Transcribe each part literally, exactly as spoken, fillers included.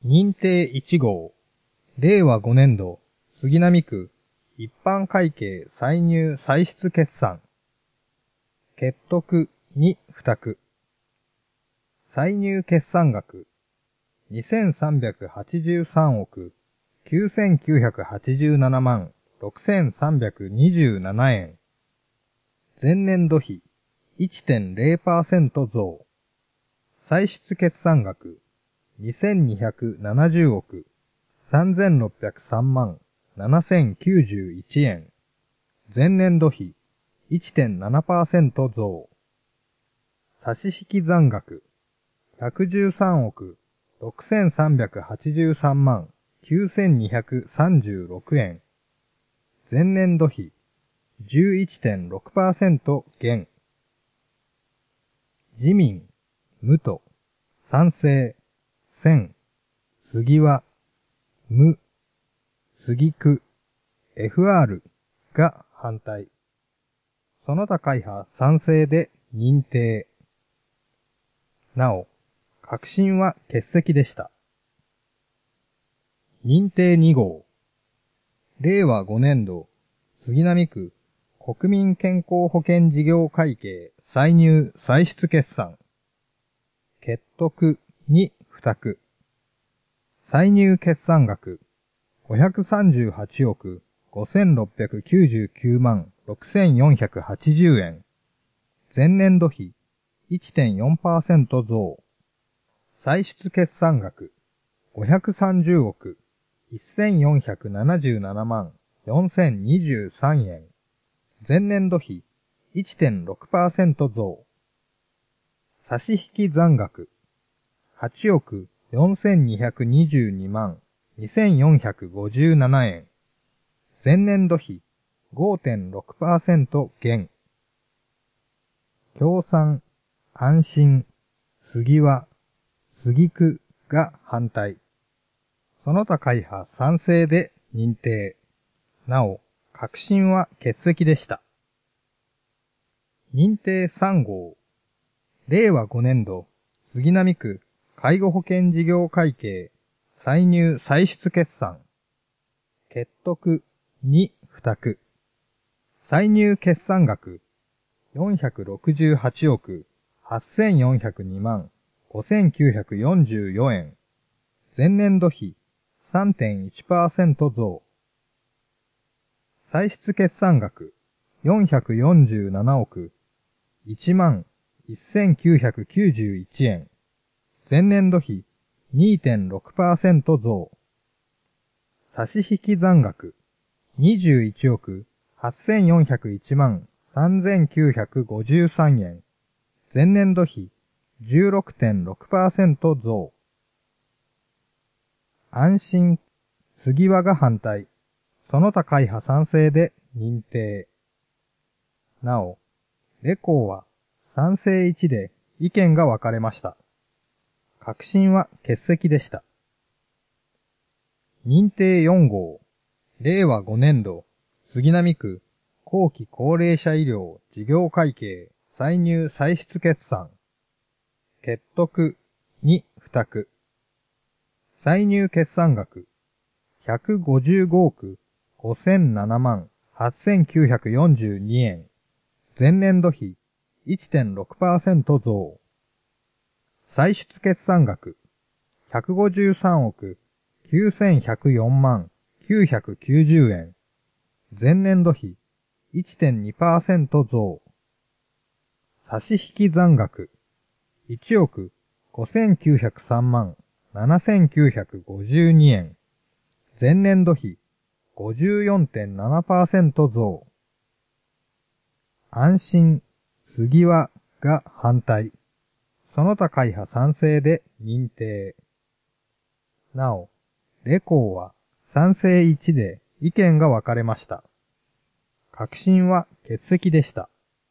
認定いち号、れいわごねんど、杉並区、一般会計歳入歳出決算。欠徳に付託。歳入決算額、にせんさんびゃくはちじゅうさんおく、きゅうせんきゅうひゃくはちじゅうななまん、ろくせんさんびゃくにじゅうななえん。前年度比 いってんれいパーセント 増。歳出決算額、にせんにひゃくななじゅうおく、さんぜんろっぴゃくさんまん、ななせんきゅうじゅういちえん。前年度比 いってんななパーセント 増。差引残額、ひゃくじゅうさんおく、ろくせんさんびゃくはちじゅうさんまん、きゅうせんにひゃくさんじゅうろくえん。前年度比 じゅういってんろくパーセント 減。自民、無と、賛成、せん、杉は、無、杉区、エフアール が反対。その他会派賛成で認定。なお、革新は欠席でした。認定に号。れいわごねんど、杉並区国民健康保険事業会計歳入歳出決算。欠徳に付託。歳入決算額、ごひゃくさんじゅうはちおくごせんろっぴゃくきゅうじゅうきゅうまんろくせんよんひゃくはちじゅうえん。前年度比 いってんよんパーセント 増。歳出決算額、ごひゃくさんじゅうおくせんよんひゃくななじゅうななまんよんせんにじゅうさんえん。前年度比 いってんろくパーセント 増。差引残額、はちおくよんせんにひゃくにじゅうにまんにせんよんひゃくごじゅうななえん。前年度比 ごてんろくパーセント 減。協賛、安心、杉は、杉区が反対。その他会派賛成で認定。なお、革新は欠席でした。認定さん号。れいわごねんど、杉並区介護保険事業会計歳入歳出決算。欠徳に付託。歳入決算額、よんひゃくろくじゅうはちおくはっせんよんひゃくにまんごせんきゅうひゃくよんじゅうよんえん。前年度比 さんてんいちパーセント 増。歳出決算額、よんひゃくよんじゅうななおくいちまんせんきゅうひゃくきゅうじゅういちえん。前年度比 にてんろくパーセント 増。差引残額、にじゅういちおくはっせんよんひゃくいちまんさんぜんきゅうひゃくごじゅうさんえん。前年度比 じゅうろくてんろくパーセント 増。安心、杉和が反対。その他会派賛成で認定。なお、レコーは賛成いちで意見が分かれました。革新は欠席でした。認定よん号。れいわごねんど、杉並区後期高齢者医療事業会計歳入歳出決算。欠徳に付託。歳入決算額、ひゃくごじゅうごおくごせんななまんはっせんきゅうひゃくよんじゅうにえん。前年度比 いってんろくパーセント 増。歳出決算額、ひゃくごじゅうさんおくきゅうせんひゃくよんまんきゅうひゃくきゅうじゅうえん。前年度比 いってんにパーセント 増。差引残額、いちおくごせんきゅうひゃくさんまんななせんきゅうひゃくごじゅうにえん。前年度比 ごじゅうよんてんななパーセント 増。安心、杉和が反対。その他会派賛成で認定。なお、レコーは賛成いちで意見が分かれました。革新は欠席でした。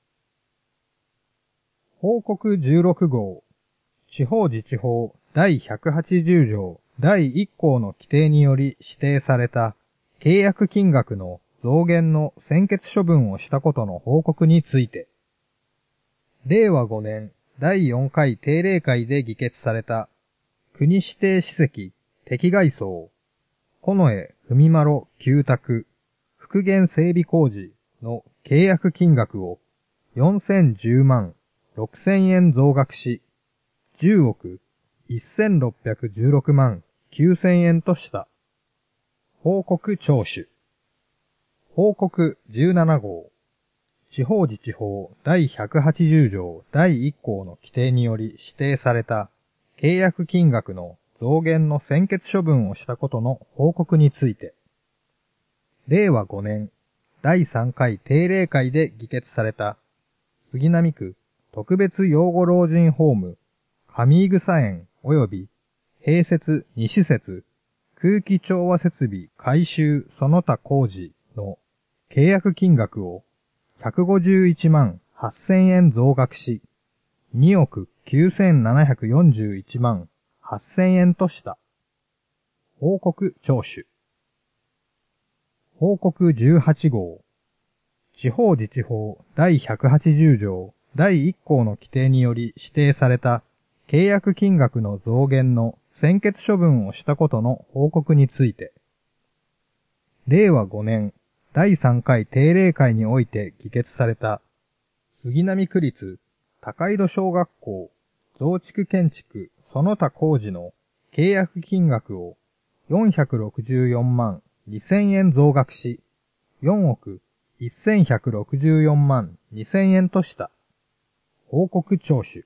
報告じゅうろく号。地方自治法第ひゃくはちじゅうじょうだいいっこうの規定により指定された契約金額の増減の専決処分をしたことの報告について、れいわごねんだいよんかい定例会で議決された国指定史跡敵外装、近衛文丸旧宅、復元整備工事の契約金額をよんせんじゅうまんろくせんえん増額し、じゅうおくせんろっぴゃくじゅうろくまんきゅうせんえんとした。報告聴取。報告じゅうなな号。地方自治法第ひゃくはちじゅう条第いっ項の規定により指定された契約金額の増減の専決処分をしたことの報告について、れいわごねんだいさんかい定例会で議決された杉並区特別養護老人ホーム上井草園及び併設に施設空気調和設備改修その他工事の契約金額をひゃくごじゅういちまんはっせんえん増額し、におくきゅうせんななひゃくよんじゅういちまんはっせんえんとした。報告聴取。報告じゅうはち号。地方自治法第ひゃくはちじゅう条第いっ項の規定により指定された契約金額の増減の専決処分をしたことの報告について、れいわごねんだいさんかい定例会において議決された杉並区立高井戸小学校増築建築その他工事の契約金額をよんひゃくろくじゅうよんまんにせんえん増額し、よんおくせんひゃくろくじゅうよんまんにせんえんとした。報告聴取。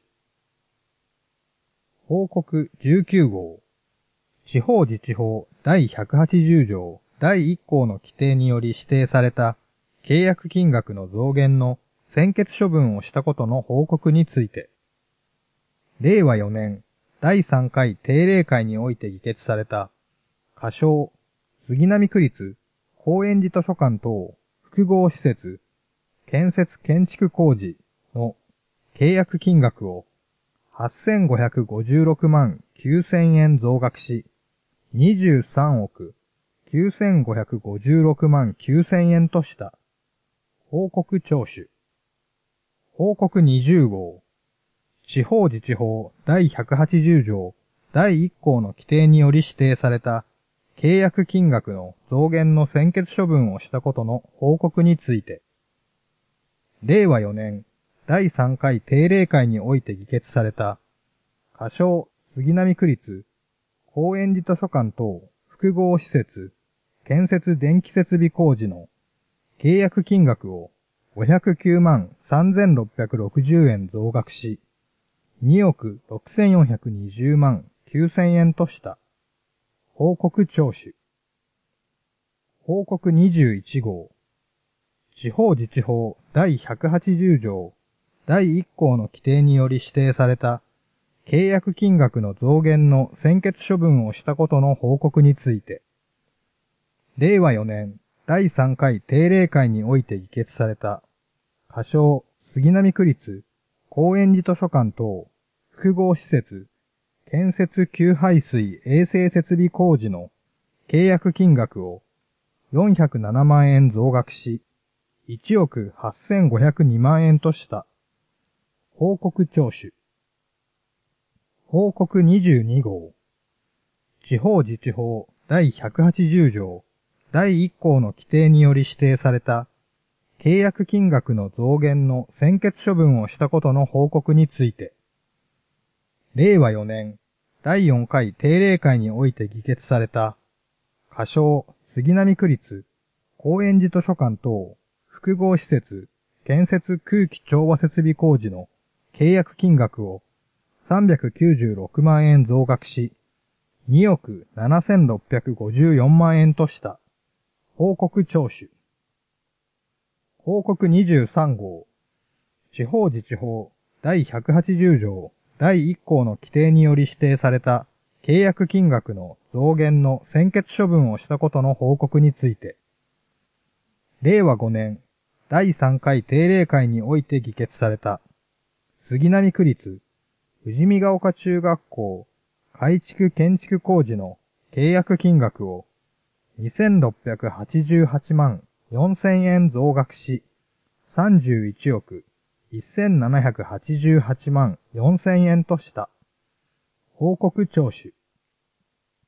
報告じゅうきゅう号。地方自治法第ひゃくはちじゅう条第いっ項の規定により指定された契約金額の増減の専決処分をしたことの報告について、れいわよねんだいさんかい定例会において議決された仮称杉並区立高円寺図書館等複合施設建設建築工事の契約金額をはっせんごひゃくごじゅうろくまんきゅうせんえん増額し、にじゅうさんおくきゅうせんごひゃくごじゅうろくまんきゅうせんえんとした。報告聴取。報告にじゅう号。地方自治法第ひゃくはちじゅう条第いっ項の規定により指定された契約金額の増減の専決処分をしたことの報告について、れいわよねんだいさんかい定例会において議決された仮称杉並区立高円寺図書館等複合施設建設電気設備工事の契約金額をごひゃくきゅうまんさんぜんろっぴゃくろくじゅうえん増額し、におくろくせんよんひゃくにじゅうまんきゅうせんえんとした。報告聴取。報告にじゅういち号。地方自治法第ひゃくはちじゅう条第いっ項の規定により指定された契約金額の増減の専決処分をしたことの報告について、れいわよねんだいさんかい定例会において議決された仮称杉並区立高円寺図書館等複合施設建設給排水衛生設備工事の契約金額をよんひゃくななまんえん増額し、いちおくはっせんごひゃくにまんえんとした。報告聴取。報告にじゅうに号。地方自治法第ひゃくはちじゅう条第いっ項の規定により指定された契約金額の増減の専決処分をしたことの報告について、れいわよねんだいよんかい定例会において議決された仮称杉並区立高円寺図書館等複合施設建設空気調和設備工事の契約金額をさんびゃくきゅうじゅうろくまんえん増額し、におくななせんろっぴゃくごじゅうよんまんえんとした。報告聴取。報告にじゅうさん号。地方自治法第ひゃくはちじゅう条第いっ項の規定により指定された契約金額の増減の専決処分をしたことの報告について、れいわごねんだいさんかい定例会において議決された杉並区立富士見ヶ丘中学校改築建築工事の契約金額をにせんろっぴゃくはちじゅうはちまんよんせんえん増額し、さんじゅういちおくせんななひゃくはちじゅうはちまんよんせんえんとした。報告聴取。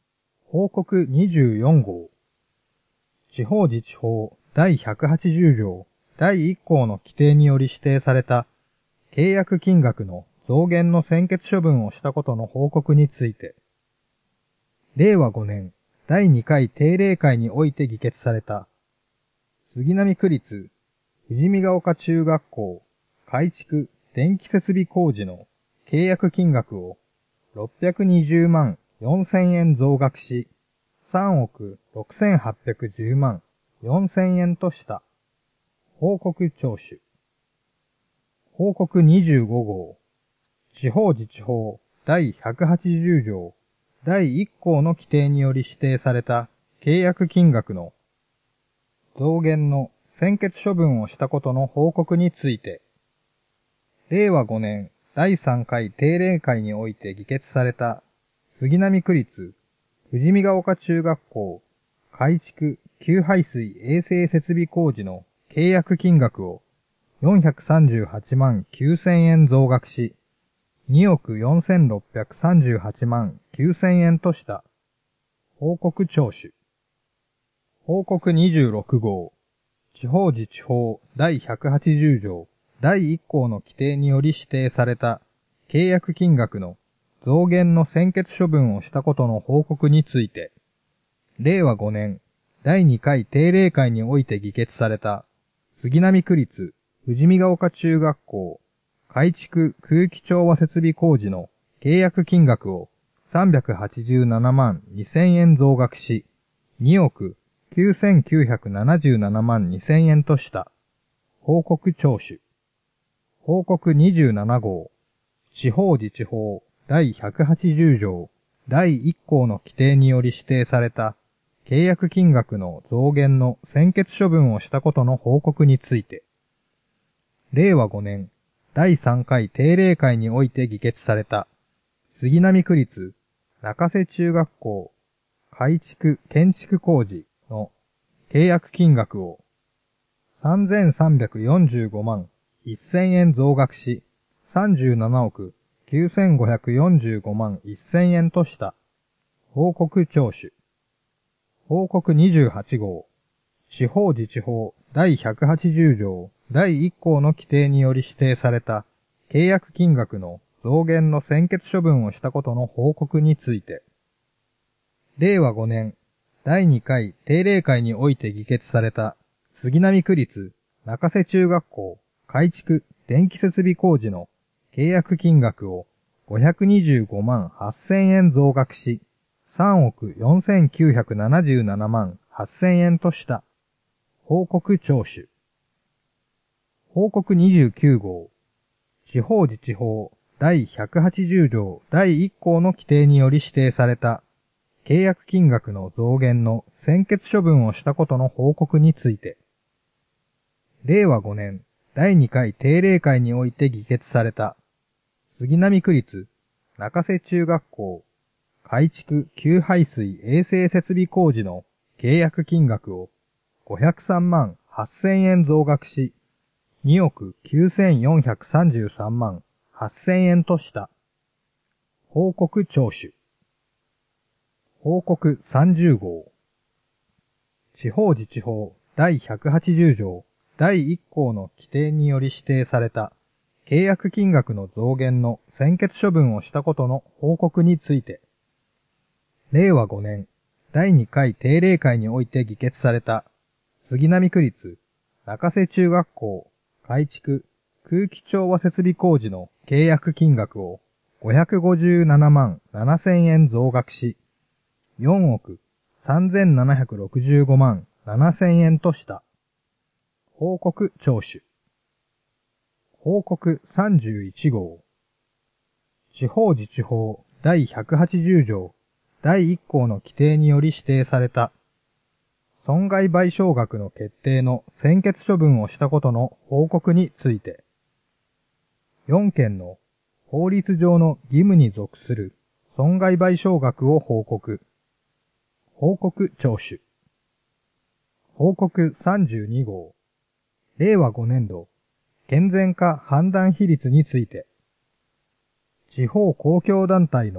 報告にじゅうよん号。地方自治法第ひゃくはちじゅう条第いっ項の規定により指定された契約金額の増減の専決処分をしたことの報告について、れいわごねんだいにかい定例会において議決された杉並区立富士見ヶ丘中学校改築電気設備工事の契約金額をろっぴゃくにじゅうまんよんせんえん増額し、さんおくろくせんはっぴゃくじゅうまんよんせんえんとした。報告徴収。報告にじゅうご号。地方自治法第ひゃくはちじゅう条第いっ項の規定により指定された契約金額の増減の専決処分をしたことの報告について、れいわごねんだいさんかい定例会において議決された杉並区立富士見ヶ丘中学校改築給排水衛生設備工事の契約金額をよんひゃくさんじゅうはちまんきゅうせんえん増額し、におくよんせんろっぴゃくさんじゅうはちまんきゅうせんえんとした。報告徴収。報告にじゅうろく号。地方自治法第ひゃくはちじゅう条第いっ項の規定により指定された契約金額の増減の専決処分をしたことの報告について、れいわごねんだいにかい定例会において議決された杉並区立富士見ヶ丘中学校改築空気調和設備工事の契約金額をさんびゃくはちじゅうななまんにせんえん増額し、におくきゅうせんきゅうひゃくななじゅうななまんにせんえんとした。報告徴収。報告にじゅうなな号。地方自治法第ひゃくはちじゅう条第いっ項の規定により指定された契約金額の増減の専決処分をしたことの報告について、れいわごねんだいさんかい定例会において議決された杉並区立中瀬中学校改築建築工事の契約金額をさんぜんさんびゃくよんじゅうごまんせんえん増額し、さんじゅうななおくきゅうせんごひゃくよんじゅうごまんせんえんとした。報告徴収。報告にじゅうはち号。地方自治法第ひゃくはちじゅう条第いっ項の規定により指定された契約金額の増減の専決処分をしたことの報告について、れいわごねんだいにかい定例会において議決された杉並区立中瀬中学校改築電気設備工事の契約金額をごひゃくにじゅうごまんはっせんえん増額し、さんおくよんせんきゅうひゃくななじゅうななまんはっせんえんとした。報告徴収。報告にじゅうきゅう号。地方自治法第ひゃくはちじゅう条第いっ項の規定により指定された契約金額の増減の専決処分をしたことの報告について、れいわごねんだいにかい定例会において議決された杉並区立中瀬中学校改築給排水衛生設備工事の契約金額をごひゃくさんまんはっせんえん増額し、におくきゅうせんよんひゃくさんじゅうさんまんはっせんえんとした。報告徴収。報告さんじゅう号。地方自治法第ひゃくはちじゅう条第いっ項の規定により指定された契約金額の増減の専決処分をしたことの報告について、れいわごねんだいにかい定例会において議決された杉並区立中瀬中学校改築空気調和設備工事の契約金額をごひゃくごじゅうななまんななせんえん増額し、よんおくさんぜんななひゃくろくじゅうごまんななせんえんとした。報告徴収。報告さんじゅういち号。地方自治法第ひゃくはちじゅう条第いっ項の規定により指定された損害賠償額の決定の専決処分をしたことの報告について、よんけんの法律上の義務に属する損害賠償額を報告。報告徴収。報告さんじゅうに号。れいわごねん度健全化判断比率について、地方公共団体の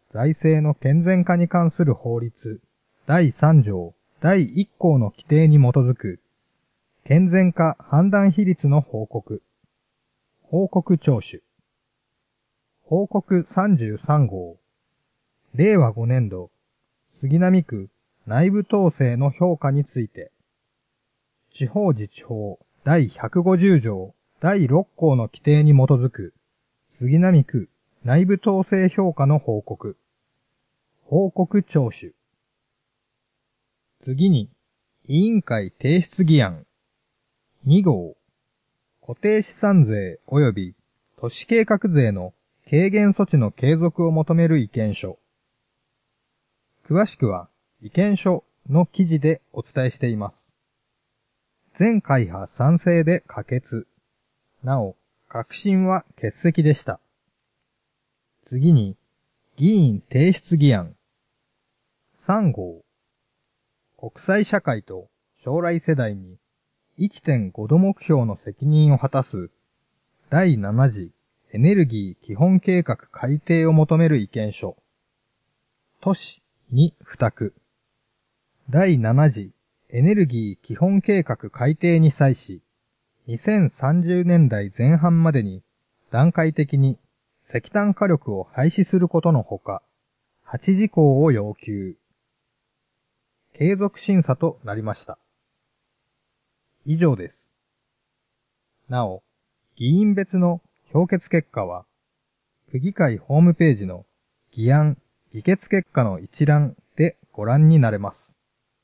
財政の健全化に関する法律だいさん条だいいっ項の規定に基づく健全化判断比率の報告、報告聴取、報告さんじゅうさん号、れいわごねん度杉並区内部統制の評価について、地方自治法だいひゃくごじゅう条だいろっ項の規定に基づく杉並区内部統制評価の報告、報告聴取。次に、委員会提出議案。に号、固定資産税及び都市計画税の軽減措置の継続を求める意見書。詳しくは、意見書の記事でお伝えしています。全会派賛成で可決。なお、革新は欠席でした。次に、議員提出議案。さん号、国際社会と将来世代に いってんご 度目標の責任を果たすだいなな次エネルギー基本計画改定を求める意見書。都市に付託。だいなな次エネルギー基本計画改定に際し、にせんさんじゅうねんだいぜん半までに段階的に石炭火力を廃止することのほか、はち事項を要求。継続審査となりました。以上です。なお、議員別の評決結果は、区議会ホームページの議案・議決結果の一覧でご覧になれます。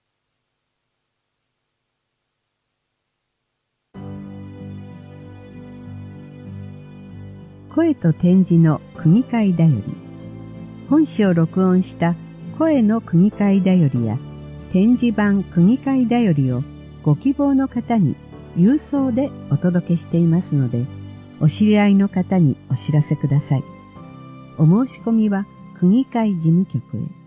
声と点字の区議会だより。本誌を録音した声の区議会だよりや点字版区議会だよりをご希望の方に郵送でお届けしていますので、お知り合いの方にお知らせください。お申し込みは区議会事務局へ。